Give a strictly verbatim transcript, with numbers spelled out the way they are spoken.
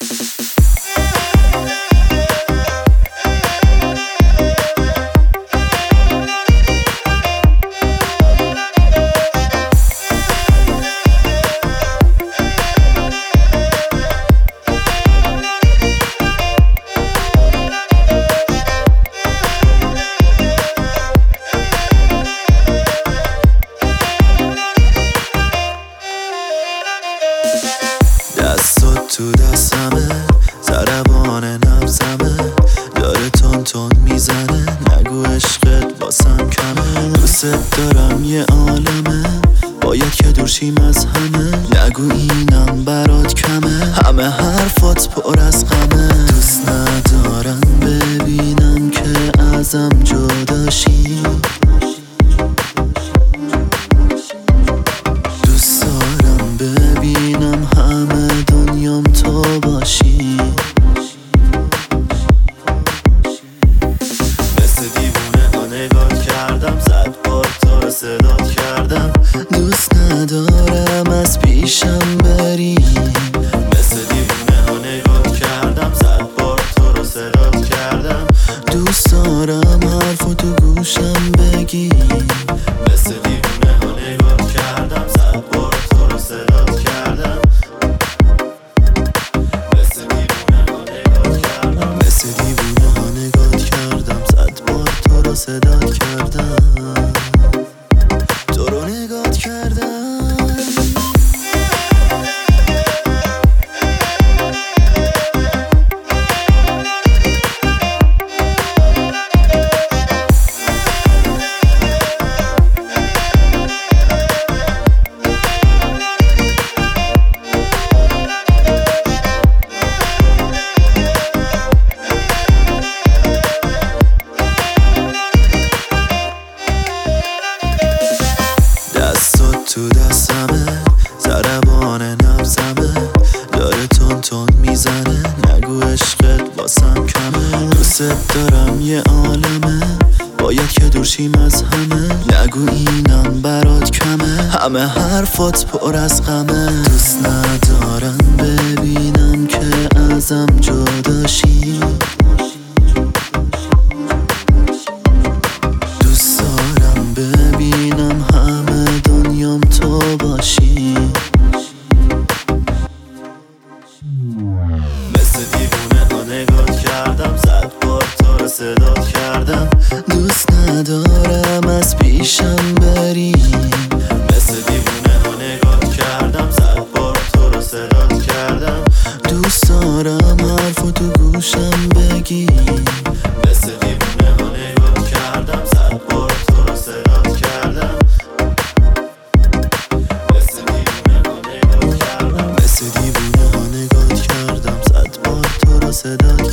دستات تو دستمه، ضربان نبضمه، داره تون تون میزنه، نگو عشقت واسم کمه. دوست دارم یه عالمه، باید که دورشیم از همه، نگو اینم برات کمه، همه حرفات پر از غمه. دوست ندارم ببینم که ازم جداشی، دوست دارم ببینم همه دنیام تو باشی. مثل دیوونه ها نگاه کردم، صد بار تو رو صدات کردم، دوست ندارم از پیشم بری. مثل دیوونه ها نگاه کردم، صد بار تو رو صدات کردم، دوست دارم حرفو تو گوشم بگی. مثل دیوونه ها نگاه کردم، صد بار تو رو صدات کردم، مثل دیوونه ها نگاه کردم، مثل دیوونه ها نگاه کردم، صد بار تو رو صدات کردم، تو رو نگات کردم. دستات تو دستمه، ضربان نبضمه، داره تون تون میزنه، نگو عشقت واسم کمه. دوست دارم یه عالمه، باید که دورشیم از همه، نگو اینم برات کمه، همه حرفات پر از غمه. دوست ندارم ببینم که ازم جداشی، دوست دارم ببینم همه دنیام تو باشی. مثل دیوونه ها نگاه کردم، صد بار تو رو صدات کردم، دوست ندارم از پیشم بری. مثل دیوونه ها نگاه کردم، صد بار تو رو صدات کردم، دوست دارم حرفو تو گوشم بگی. مثل دیوونه ها نگاه کردم، صد بار تو رو صدات کردم، مثل دیوونه ها نگاه کردم، مثل دیوونه ها نگاه کردم، صد بار تو رو صدات